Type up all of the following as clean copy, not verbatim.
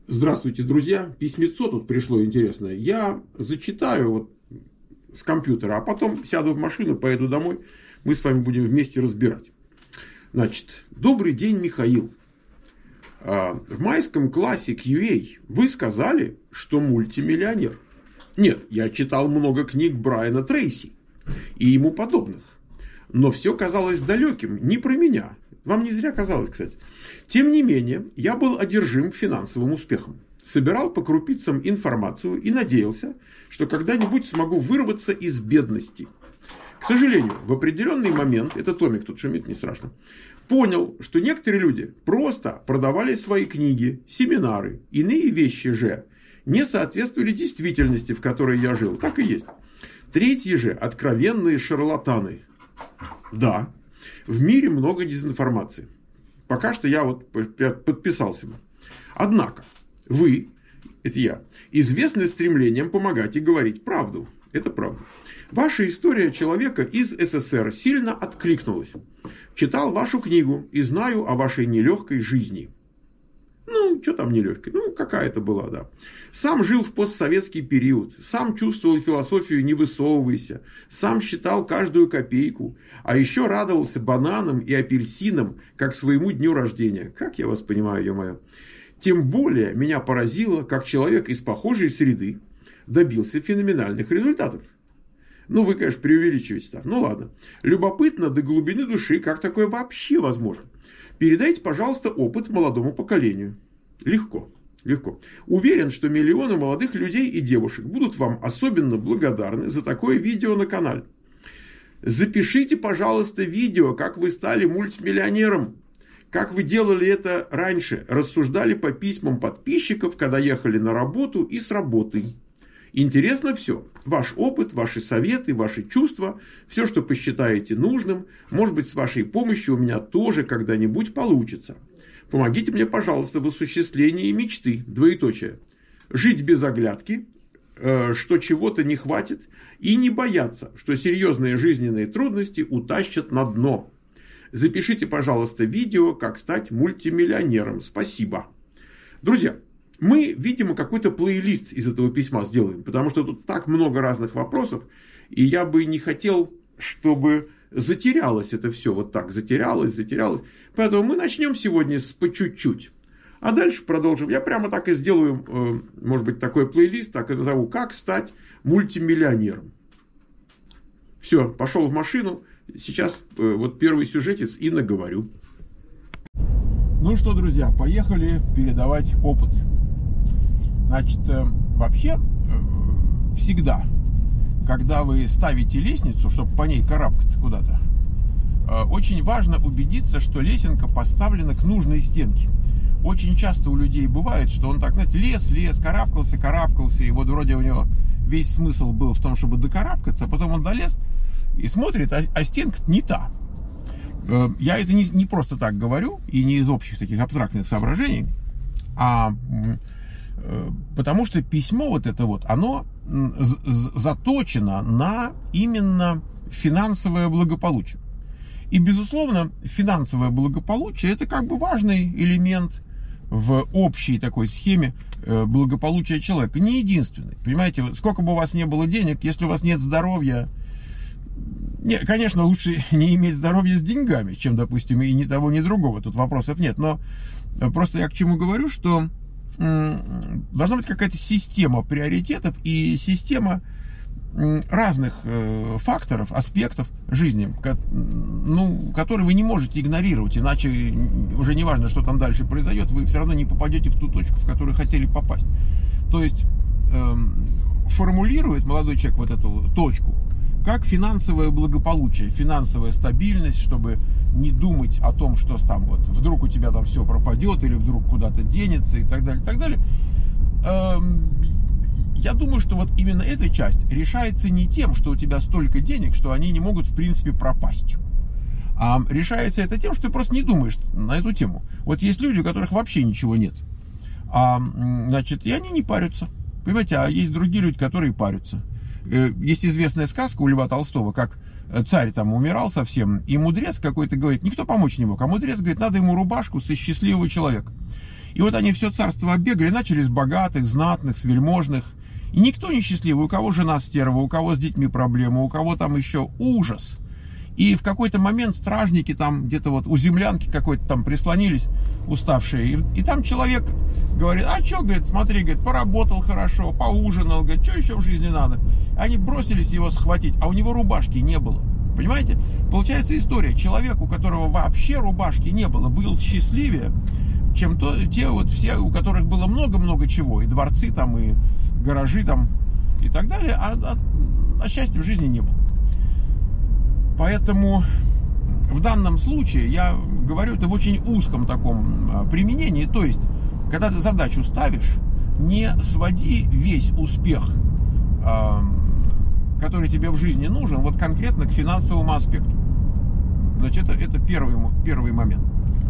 Здравствуйте, друзья. Письмецо тут пришло интересное. Я зачитаю вот с компьютера, а потом сяду в машину, поеду домой. Мы с вами будем вместе разбирать. Значит, добрый день, Михаил. В майском классе QA вы сказали, что мультимиллионер. Нет, я читал много книг Брайана Трейси и ему подобных. Но все казалось далеким, не про меня. Вам не зря казалось, кстати. Тем не менее, я был одержим финансовым успехом. Собирал по крупицам информацию и надеялся, что когда-нибудь смогу вырваться из бедности. К сожалению, в определенный момент, это Томик тут шумит, не страшно, понял, что некоторые люди просто продавали свои книги, семинары, иные вещи же не соответствовали действительности, в которой я жил. Так и есть. Третьи же откровенные шарлатаны. Да, в мире много дезинформации. Пока что я вот подписался. Однако, вы, это я, известны стремлением помогать и говорить правду. Это правда. Ваша история человека из СССР сильно откликнулась. Читал вашу книгу и знаю о вашей нелегкой жизни. Ну, что там нелегкой? Ну, какая-то была, да. Сам жил в постсоветский период. Сам чувствовал философию «не высовывайся». Сам считал каждую копейку. А еще радовался бананам и апельсинам, как своему дню рождения. Как я вас понимаю, ё-моё. Тем более меня поразило, как человек из похожей среды добился феноменальных результатов. Ну, вы, конечно, преувеличиваете там. Ну, ладно. Любопытно до глубины души, как такое вообще возможно. Передайте, пожалуйста, опыт молодому поколению. Легко. Легко. Уверен, что миллионы молодых людей и девушек будут вам особенно благодарны за такое видео на канале. Запишите, пожалуйста, видео, как вы стали мультимиллионером. Как вы делали это раньше. Рассуждали по письмам подписчиков, когда ехали на работу и с работы. Интересно все. Ваш опыт, ваши советы, ваши чувства, все, что посчитаете нужным. Может быть, с вашей помощью у меня тоже когда-нибудь получится. Помогите мне, пожалуйста, в осуществлении мечты. Двоеточие. Жить без оглядки, что чего-то не хватит, и не бояться, что серьезные жизненные трудности утащат на дно. Запишите, пожалуйста, видео, как стать мультимиллионером. Спасибо. Друзья, мы, видимо, какой-то плейлист из этого письма сделаем, потому что тут так много разных вопросов, и я бы не хотел, чтобы затерялось это все, вот так, затерялось. Поэтому мы начнем сегодня с по чуть-чуть, а дальше продолжим. Я прямо так и сделаю, может быть, такой плейлист, так и назову, как стать мультимиллионером. Все, пошел в машину, сейчас вот первый сюжетец и наговорю. Ну что, друзья, поехали передавать опыт. Значит, вообще, всегда, когда вы ставите лестницу, чтобы по ней карабкаться куда-то, очень важно убедиться, что лесенка поставлена к нужной стенке. Очень часто у людей бывает, что он так, знаете, лез, карабкался, и вот вроде у него весь смысл был в том, чтобы докарабкаться, а потом он долез и смотрит, а стенка-то не та. Я это не просто так говорю, и не из общих таких абстрактных соображений, а потому что письмо вот это вот, оно заточено на именно финансовое благополучие. И, безусловно, финансовое благополучие – это как бы важный элемент в общей такой схеме благополучия человека. Не единственный. Понимаете, сколько бы у вас не было денег, если у вас нет здоровья, конечно, лучше не иметь здоровья с деньгами, чем, допустим, и ни того, ни другого. Тут вопросов нет. Но просто я к чему говорю, что должна быть какая-то система приоритетов и система разных факторов, аспектов жизни, которые вы не можете игнорировать, иначе уже не важно, что там дальше произойдет, вы все равно не попадете в ту точку, в которую хотели попасть. То есть формулирует молодой человек вот эту точку как финансовое благополучие, финансовая стабильность, чтобы не думать о том, что там вот вдруг у тебя там все пропадет или вдруг куда-то денется и так далее, и так далее. Я думаю, что вот именно эта часть решается не тем, что у тебя столько денег, что они не могут в принципе пропасть. А решается это тем, что ты просто не думаешь на эту тему. Вот есть люди, у которых вообще ничего нет. Значит, и они не парятся. Понимаете, а есть другие люди, которые парятся. Есть известная сказка у Льва Толстого, как царь там умирал совсем, и мудрец какой-то говорит, никто помочь не мог, а мудрец говорит, надо ему рубашку со счастливого человека. И вот они все царство оббегали, начали с богатых, знатных, с вельможных. И никто не счастливый, у кого жена стерва, у кого с детьми проблемы, у кого там еще ужас. И в какой-то момент стражники там где-то вот у землянки какой-то там прислонились, уставшие. И там человек говорит, а что, говорит, смотри, говорит, поработал хорошо, поужинал, говорит, что еще в жизни надо? Они бросились его схватить, а у него рубашки не было. Понимаете? Получается история. Человек, у которого вообще рубашки не было, был счастливее, чем те вот все, у которых было много-много чего. И дворцы там, и гаражи там, и так далее. А счастья в жизни не было. Поэтому в данном случае я говорю это в очень узком таком применении. То есть, когда ты задачу ставишь, не своди весь успех, который тебе в жизни нужен, вот конкретно к финансовому аспекту. Значит, это первый момент.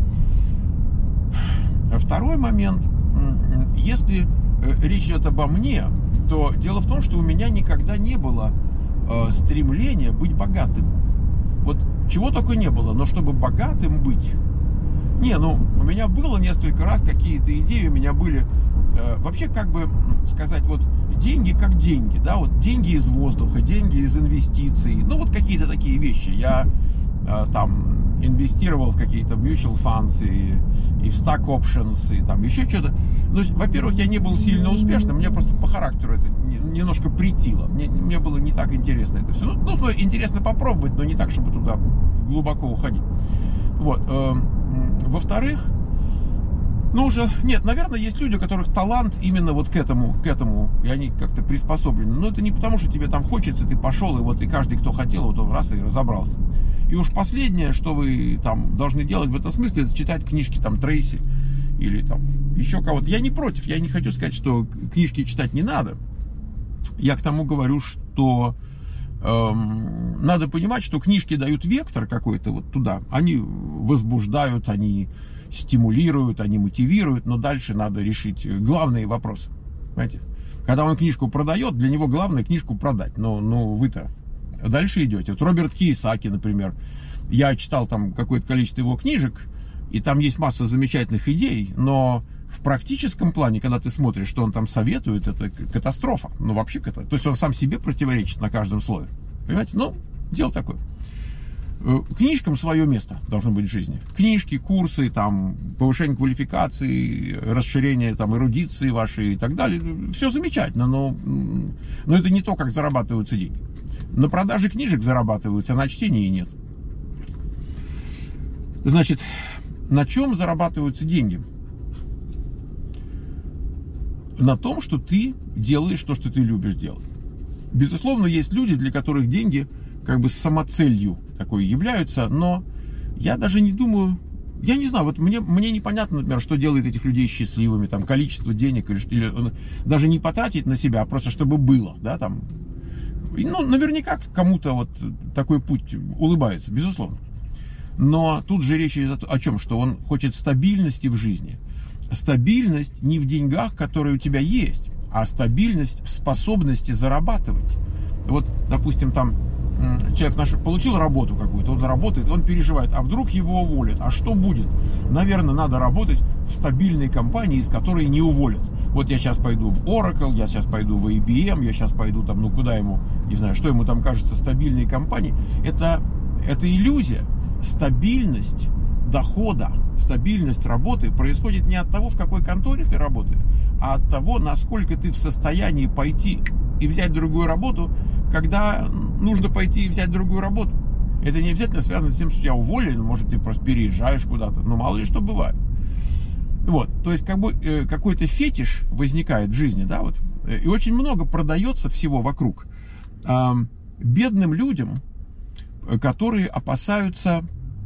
Второй момент. Если речь идет обо мне, то дело в том, что у меня никогда не было стремления быть богатым. Вот чего только не было, но чтобы богатым быть. У меня было несколько раз какие-то идеи, у меня были вообще, как бы сказать, вот деньги как деньги, да, вот деньги из воздуха, деньги из инвестиций, вот какие-то такие вещи. Я там инвестировал в какие-то mutual funds и в stock options, и там еще что-то. Во-первых, я не был сильно успешным, мне просто по характеру это немножко претило. Мне было не так интересно это все. Интересно попробовать, но не так, чтобы туда глубоко уходить. Вот. Во-вторых, наверное, есть люди, у которых талант именно вот к этому, и они как-то приспособлены. Но это не потому, что тебе там хочется, ты пошел, и каждый, кто хотел, вот он раз и разобрался. И уж последнее, что вы там должны делать в этом смысле, это читать книжки там Трейси или там еще кого-то. Я не против, я не хочу сказать, что книжки читать не надо. Я к тому говорю, что надо понимать, что книжки дают вектор какой-то вот туда. Они возбуждают, они стимулируют, они мотивируют, но дальше надо решить главные вопросы. Понимаете? Когда он книжку продает, для него главное книжку продать. Но вы-то дальше идете. Вот Роберт Кийосаки, например, я читал там какое-то количество его книжек, и там есть масса замечательных идей, но в практическом плане, когда ты смотришь, что он там советует, это катастрофа. Вообще то есть он сам себе противоречит на каждом слое. Понимаете? Дело такое. Книжкам свое место должно быть в жизни. Книжки, курсы, там, повышение квалификации, расширение там, эрудиции вашей и так далее. Все замечательно, но это не то, как зарабатываются деньги. На продаже книжек зарабатываются, а на чтении нет. Значит, на чем зарабатываются деньги? На том, что ты делаешь то, что ты любишь делать. Безусловно, есть люди, для которых деньги как бы самоцелью такой являются, но я даже не думаю, я не знаю, вот мне непонятно, например, что делает этих людей счастливыми, там, количество денег, или даже не потратить на себя, а просто чтобы было, да, там. Наверняка кому-то вот такой путь улыбается, безусловно. Но тут же речь идет о чем? Что он хочет стабильности в жизни. Стабильность не в деньгах, которые у тебя есть, а стабильность в способности зарабатывать. Вот, допустим, там человек получил работу какую-то, он работает, он переживает, а вдруг его уволят, а что будет? Наверное, надо работать в стабильной компании, из которой не уволят. Вот я сейчас пойду в Oracle, я сейчас пойду в IBM, я сейчас пойду там, куда ему, не знаю, что ему там кажется стабильной компанией. Это иллюзия. Стабильность дохода, стабильность работы происходит не от того, в какой конторе ты работаешь, а от того, насколько ты в состоянии пойти и взять другую работу, когда нужно пойти и взять другую работу. Это не обязательно связано с тем, что тебя уволили, может, ты просто переезжаешь куда-то, мало ли что бывает. Вот, то есть как бы какой-то фетиш возникает в жизни, да, вот, и очень много продается всего вокруг бедным людям, которые опасаются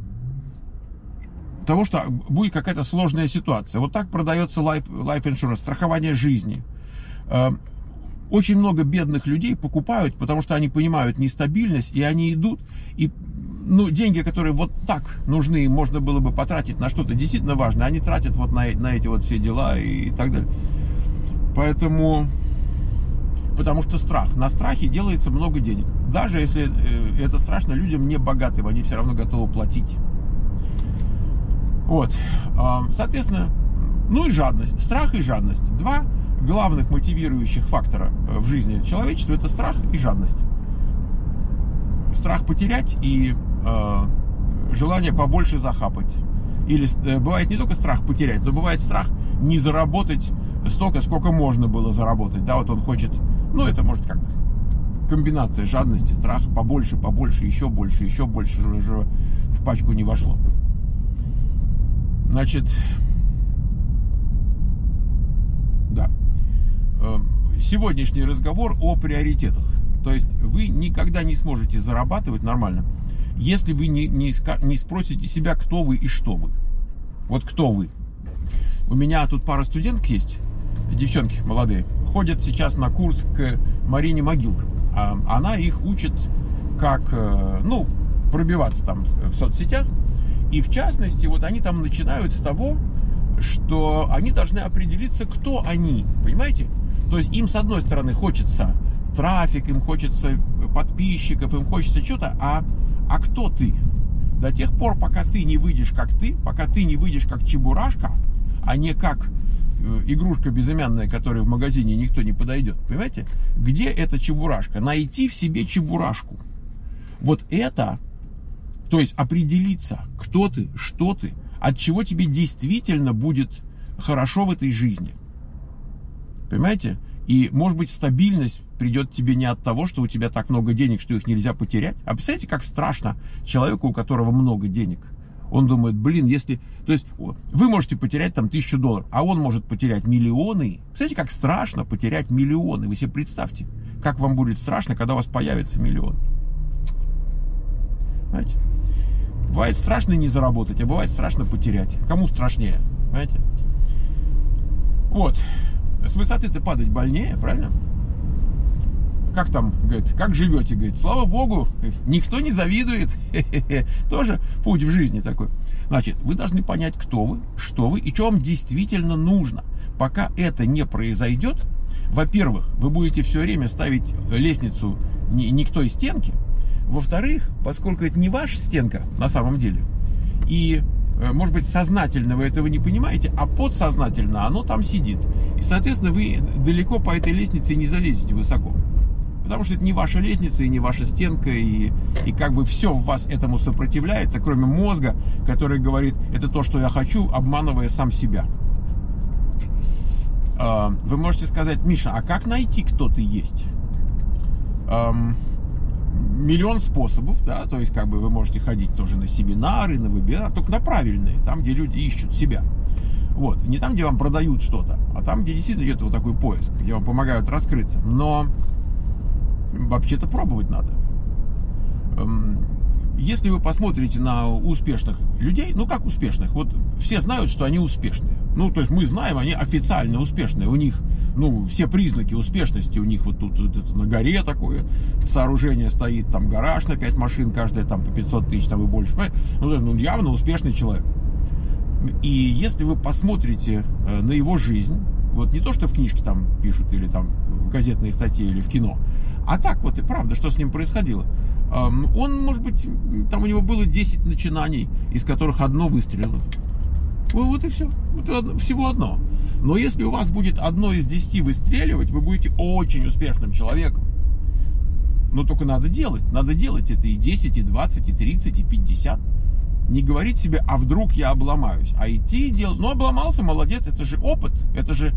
того, что будет какая-то сложная ситуация. Вот так продается life insurance, страхование жизни. Очень много бедных людей покупают, потому что они понимают нестабильность, и они идут, и деньги, которые вот так нужны, можно было бы потратить на что-то действительно важное, они тратят вот на эти вот все дела и так далее. Потому что страх. На страхе делается много денег. Даже если это страшно людям не богатым, они все равно готовы платить. Вот. Соответственно, Ну и жадность. Страх и жадность. Два главных мотивирующих фактора в жизни человечества — это страх и жадность. Страх потерять и желание побольше захапать. Или бывает не только страх потерять, но бывает страх не заработать столько, сколько можно было заработать. Да, вот он хочет, ну это может как комбинация жадности, страх, побольше, еще больше, уже в пачку не вошло. Значит, да. Сегодняшний разговор о приоритетах. То есть вы никогда не сможете зарабатывать нормально, если вы не спросите себя, кто вы и что вы. Вот кто вы. У меня тут пара студенток есть, девчонки молодые, ходят сейчас на курс к Марине Могилко. Она их учит, как, ну, пробиваться там в соцсетях. И в частности, вот они там начинают с того, что они должны определиться, кто они, понимаете? То есть им, с одной стороны, хочется трафик, им хочется подписчиков, им хочется что-то, а кто ты? До тех пор, пока ты не выйдешь как ты, пока ты не выйдешь как чебурашка, а не как игрушка безымянная, которой в магазине никто не подойдет, понимаете? Где эта чебурашка? Найти в себе чебурашку. Вот это, то есть определиться, кто ты, что ты, от чего тебе действительно будет хорошо в этой жизни. Понимаете? И, может быть, стабильность придет тебе не от того, что у тебя так много денег, что их нельзя потерять. А представляете, как страшно человеку, у которого много денег. Он думает, блин, если... То есть вы можете потерять там $1000, а он может потерять миллионы. Представляете, как страшно потерять миллионы. Вы себе представьте, как вам будет страшно, когда у вас появится миллион. Понимаете? Бывает страшно не заработать, а бывает страшно потерять. Кому страшнее? Понимаете? Вот. С высоты-то падать больнее, правильно? Как там, говорит, как живете? Говорит, слава богу, никто не завидует. Тоже путь в жизни такой. Значит, вы должны понять, кто вы, что вы и что вам действительно нужно. Пока это не произойдет, во-первых, вы будете все время ставить лестницу не к той стенке. Во-вторых, поскольку это не ваша стенка на самом деле, и, может быть, сознательно вы этого не понимаете, а подсознательно оно там сидит. И, соответственно, вы далеко по этой лестнице не залезете высоко. Потому что это не ваша лестница и не ваша стенка, и как бы все в вас этому сопротивляется, кроме мозга, который говорит, это то, что я хочу, обманывая сам себя. Вы можете сказать, Миша, а как найти, кто ты есть? Миллион способов, да, то есть как бы вы можете ходить тоже на семинары, на вебинары, только на правильные, там, где люди ищут себя. Вот, не там, где вам продают что-то, а там, где действительно идет вот такой поиск, где вам помогают раскрыться. Но вообще-то пробовать надо. Если вы посмотрите на успешных людей, ну как успешных, вот все знают, что они успешные. Ну, то есть мы знаем, они официально успешные, у них, ну, все признаки успешности, у них вот тут вот это, на горе такое сооружение стоит, там гараж на 5 машин, каждая там по 500 тысяч там и больше. Ну, явно успешный человек. И если вы посмотрите на его жизнь, вот не то, что в книжке там пишут, или там в газетной статье, или в кино, а так вот и правда, что с ним происходило. Он, может быть, там у него было 10 начинаний, из которых одно выстрелило. Вот и все. Это всего одно. Но если у вас будет одно из 10 выстреливать, вы будете очень успешным человеком. Но только надо делать. Надо делать это и 10, и 20, и 30, и 50. Не говорить себе, а вдруг я обломаюсь. А идти и делать. Ну, обломался, молодец. Это же опыт. Это же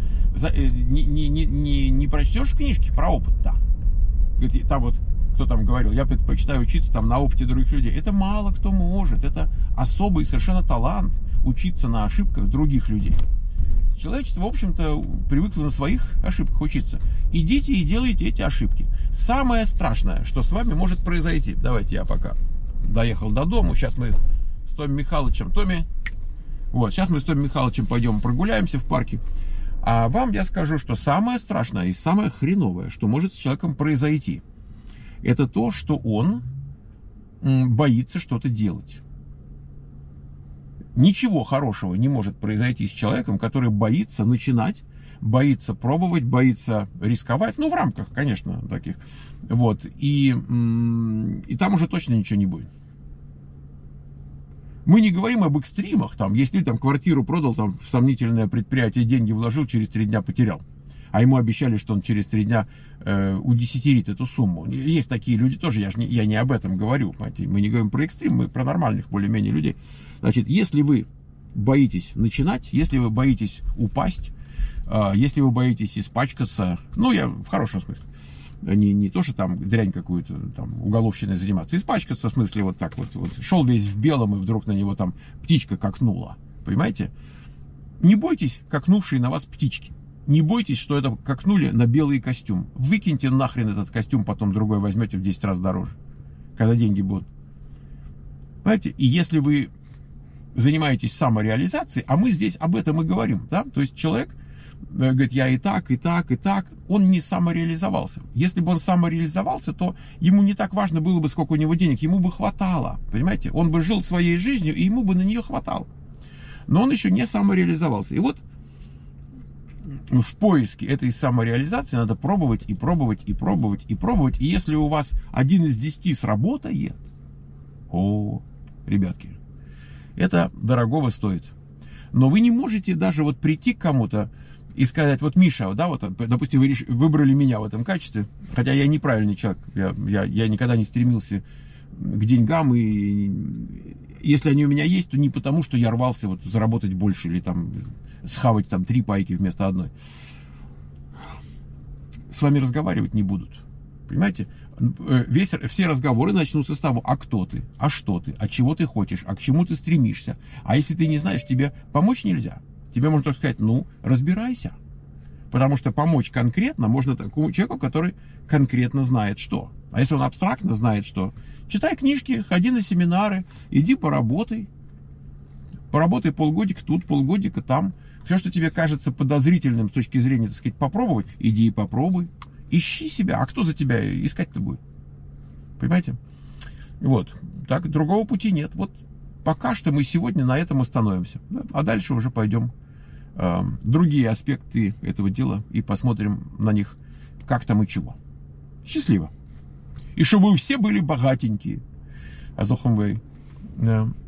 не прочтешь в книжке про опыт, да. Говорит, там вот, кто там говорил, я предпочитаю учиться там на опыте других людей. Это мало кто может. Это особый совершенно талант учиться на ошибках других людей. Человечество, в общем-то, привыкло на своих ошибках учиться. Идите и делайте эти ошибки. Самое страшное, что с вами может произойти. Давайте я пока доехал до дома. Сейчас мы с Томми Михайловичем. Сейчас мы с Томми Михайловичем пойдем прогуляемся в парке. А вам я скажу, что самое страшное и самое хреновое, что может с человеком произойти, это то, что он боится что-то делать. Ничего хорошего не может произойти с человеком, который боится начинать, боится пробовать, боится рисковать. Ну, в рамках, конечно, таких. Вот. И там уже точно ничего не будет. Мы не говорим об экстримах, там, если там квартиру продал, там, в сомнительное предприятие деньги вложил, через 3 дня потерял. А ему обещали, что он через 3 дня удесятерит эту сумму. Есть такие люди тоже, я не об этом говорю. Понимаете? Мы не говорим про экстрим, мы про нормальных более-менее людей. Значит, если вы боитесь начинать, если вы боитесь упасть, если вы боитесь испачкаться, ну, я в хорошем смысле, не то, что там дрянь какую-то, там, уголовщиной заниматься, испачкаться в смысле вот так вот, шел весь в белом, и вдруг на него там птичка какнула, понимаете? Не бойтесь какнувшей на вас птички, не бойтесь, что это какнули на белый костюм, выкиньте нахрен этот костюм, потом другой возьмете в 10 раз дороже, когда деньги будут, понимаете? И если вы занимаетесь самореализацией, а мы здесь об этом и говорим, да, то есть человек говорит, я и так, он не самореализовался. Если бы он самореализовался, то ему не так важно было бы, сколько у него денег, ему бы хватало, понимаете? Он бы жил своей жизнью, и ему бы на нее хватало. Но он еще не самореализовался. И вот в поиске этой самореализации надо пробовать и пробовать, и пробовать, и пробовать. И если у вас 1 из 10 сработает, ребятки, это дорогого стоит. Но вы не можете даже вот прийти к кому-то и сказать, вот Миша, да, вот, допустим, вы выбрали меня в этом качестве, хотя я неправильный человек, я никогда не стремился к деньгам, и если они у меня есть, то не потому, что я рвался вот заработать больше или там схавать там 3 пайки вместо 1. С вами разговаривать не будут, понимаете? Все разговоры начнутся с того, а кто ты, а что ты, а чего ты хочешь, а к чему ты стремишься. А если ты не знаешь, тебе помочь нельзя. Тебе можно только сказать, ну, разбирайся. Потому что помочь конкретно можно такому человеку, который конкретно знает что. А если он абстрактно знает что, читай книжки, ходи на семинары, иди поработай. Поработай полгодика тут, полгодика там. Все, что тебе кажется подозрительным с точки зрения, так сказать, попробовать, иди и попробуй. Ищи себя, а кто за тебя искать-то будет? Понимаете? Вот, так, другого пути нет. Вот пока что мы сегодня на этом остановимся. Да? А дальше уже пойдем другие аспекты этого дела и посмотрим на них, как там и чего. Счастливо. И чтобы вы все были богатенькие. Азохам вы.